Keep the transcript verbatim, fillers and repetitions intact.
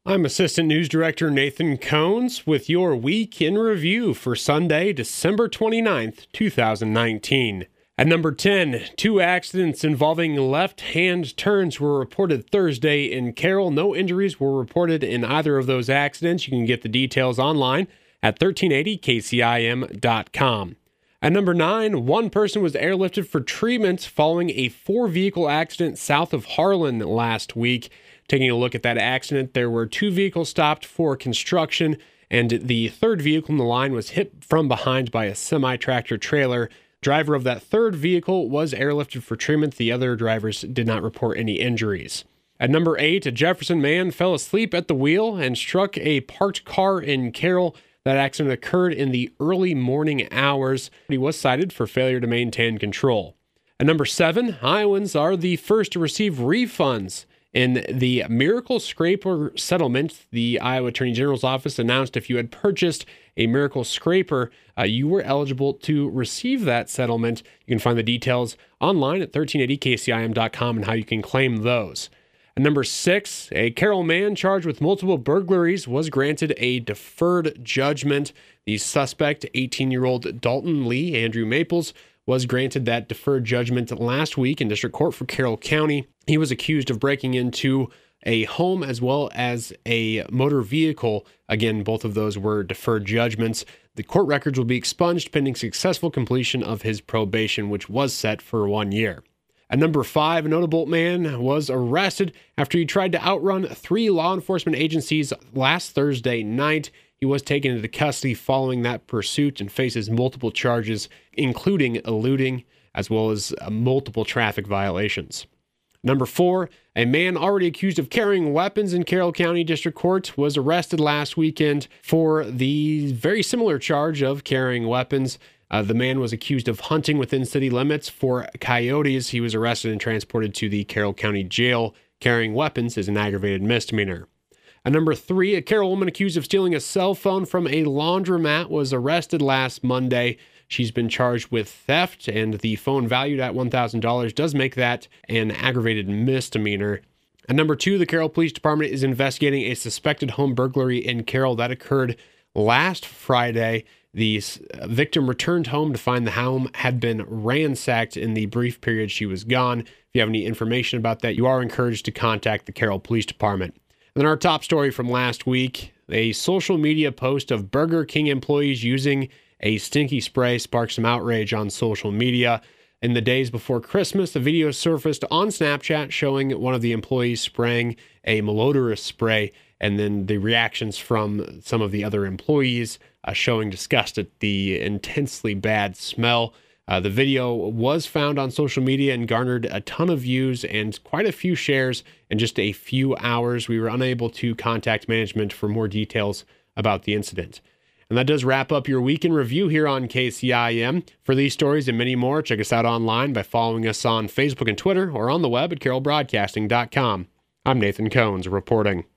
I'm Assistant News Director Nathan Cones with your Week in Review for Sunday, December twenty-ninth, two thousand nineteen. At number ten, two accidents involving left-hand turns were reported Thursday in Carroll. No injuries were reported in either of those accidents. You can get the details online at thirteen eighty K C I M dot com. At number nine, one person was airlifted for treatment following a four-vehicle accident south of Harlan last week. Taking a look at that accident, there were two vehicles stopped for construction, and the third vehicle in the line was hit from behind by a semi-tractor trailer. Driver of that third vehicle was airlifted for treatment. The other drivers did not report any injuries. At number eight, a Jefferson man fell asleep at the wheel and struck a parked car in Carroll. That accident occurred in the early morning hours. He was cited for failure to maintain control. At number seven, Iowans are the first to receive refunds in the Miracle Scraper settlement. The Iowa Attorney General's office announced if you had purchased a Miracle Scraper, uh, you were eligible to receive that settlement. You can find the details online at thirteen eighty K C I M dot com and how you can claim those. At number six, a Carroll man charged with multiple burglaries was granted a deferred judgment. The suspect, eighteen-year-old Dalton Lee Andrew Maples, was granted that deferred judgment last week in district court for Carroll County. He was accused of breaking into a home as well as a motor vehicle. Again, both of those were deferred judgments. The court records will be expunged pending successful completion of his probation, which was set for one year. At number five, a notable man was arrested after he tried to outrun three law enforcement agencies last Thursday night. He was taken into custody following that pursuit and faces multiple charges, including eluding, as well as uh, multiple traffic violations. Number four, a man already accused of carrying weapons in Carroll County District Court was arrested last weekend for the very similar charge of carrying weapons. Uh, the man was accused of hunting within city limits for coyotes. He was arrested and transported to the Carroll County Jail. Carrying weapons is an aggravated misdemeanor. At number three, a Carroll woman accused of stealing a cell phone from a laundromat was arrested last Monday. She's been charged with theft, and the phone valued at one thousand dollars does make that an aggravated misdemeanor. At number two, the Carroll Police Department is investigating a suspected home burglary in Carroll that occurred last Friday. The victim returned home to find the home had been ransacked in the brief period she was gone. If you have any information about that, you are encouraged to contact the Carroll Police Department. And then our top story from last week, a social media post of Burger King employees using a stinky spray sparked some outrage on social media. In the days before Christmas, a video surfaced on Snapchat showing one of the employees spraying a malodorous spray, and then the reactions from some of the other employees uh, showing disgust at the intensely bad smell. Uh, the video was found on social media and garnered a ton of views and quite a few shares in just a few hours. We were unable to contact management for more details about the incident. And that does wrap up your Week in Review here on K C I M. For these stories and many more, check us out online by following us on Facebook and Twitter or on the web at carroll broadcasting dot com. I'm Nathan Cones reporting.